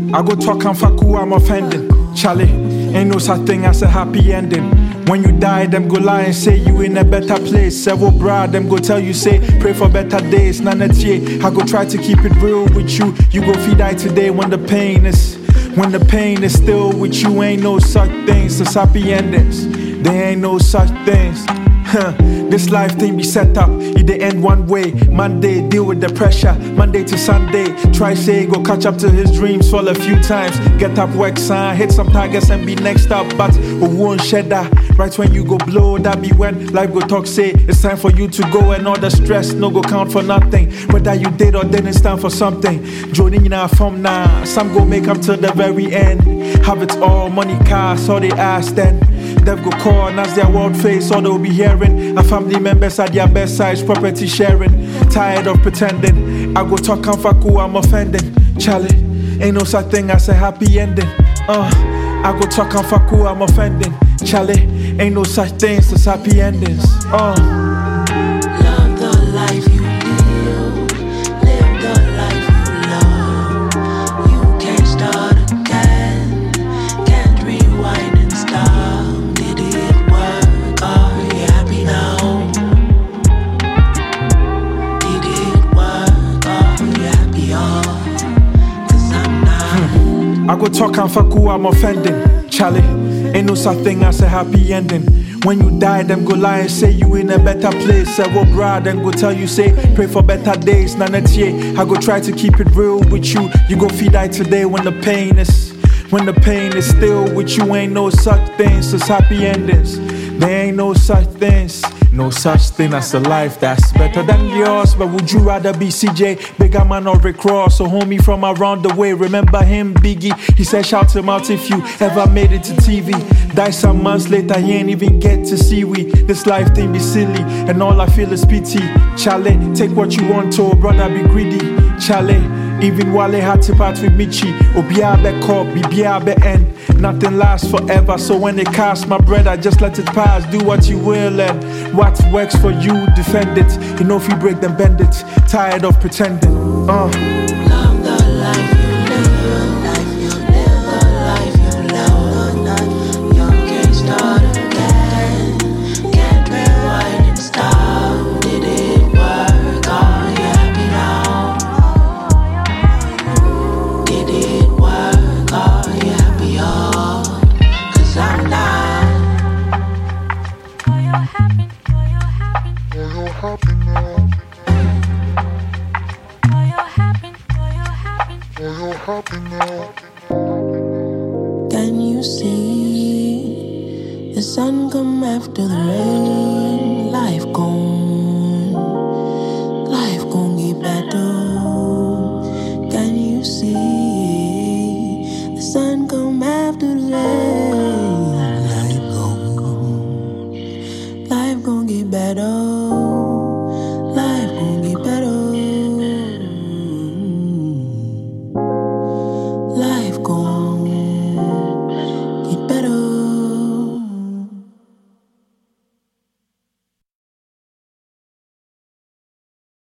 I go talk and fuck who I'm offending. Charlie, ain't no such thing as a happy ending. When you die, them go lie and say you in a better place. Several brad, them go tell you, say, pray for better days. None of I go try to keep it real with you. You go feed die today when the pain is still with you. Ain't no such things as happy endings. There ain't no such things. This life thing be set up, it dey end one way. Monday, deal with the pressure. Monday to Sunday, try say go catch up to his dreams. Fall a few times, get up, work son, hit some targets and be next up. But we won't shed that. Right when you go blow, that be when life go talk say it's time for you to go. And all the stress no go count for nothing. Whether you did or didn't stand for something. Joining in our from now, some go make up to the very end. Have it all, money, cars, all they ask then. They've go call and as their world face, all they'll be hearing. Our family members at their best sides, property sharing. Tired of pretending. I go talk and fuck who I'm offending. Charlie, ain't no such thing as a happy ending. I go talk and fuck who I'm offending. Charlie, ain't no such things as happy endings. Love the life you live. Live the life you love. You can't start again. Can't rewind and stop. Did it work? Are you happy now? Did it work? Are you happy? Cause I'm not. I go talk and fuck who I'm offending. Charlie, ain't no such thing as a happy ending. When you die, them go lie and say you in a better place. Several brad and go tell you, say, pray for better days. None of I go try to keep it real with you. You go feed die today when the pain is still with you. Ain't no such things as happy endings. There ain't no such things. No such thing as a life that's better than yours. But would you rather be CJ, Bigger Man or Rick Ross? Or homie from around the way, remember him, Biggie? He said shout him out if you ever made it to TV. Die some months later, he ain't even get to see we. This life thing be silly, and all I feel is pity. Charlie, take what you want to, brother, be greedy. Charlie, even Wale had to part with Michi. Obia be caught, Bibia be end. Nothing lasts forever, so when they cast my bread, I just let it pass. Do what you will, and what works for you, defend it. You know if you break, then bend it. Tired of pretending. Love the life you live, life you live, the life you love. You can't start again, can't rewind and stop. Did it work? Are you happy now? Did it work? Are you happy? Cause I'm not. Are you happy? Are you happy? Are you happy now? Are you happy? Are you happy? Are you happy now? Can you see the sun come after the rain? Life gon' get better. Can you see the sun come after the rain? Life gon' get better.